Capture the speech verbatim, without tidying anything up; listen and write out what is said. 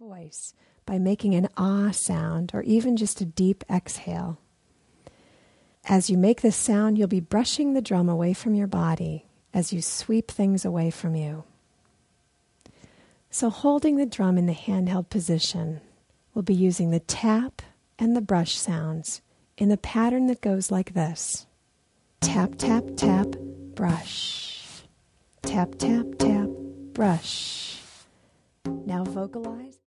voice by making an ah sound or even just a deep exhale. As you make this sound, you'll be brushing the drum away from your body as you sweep things away from you. So holding the drum in the handheld position, we'll be using the tap and the brush sounds in a pattern that goes like this. Tap, tap, tap, brush. Tap, tap, tap, brush. Now vocalize.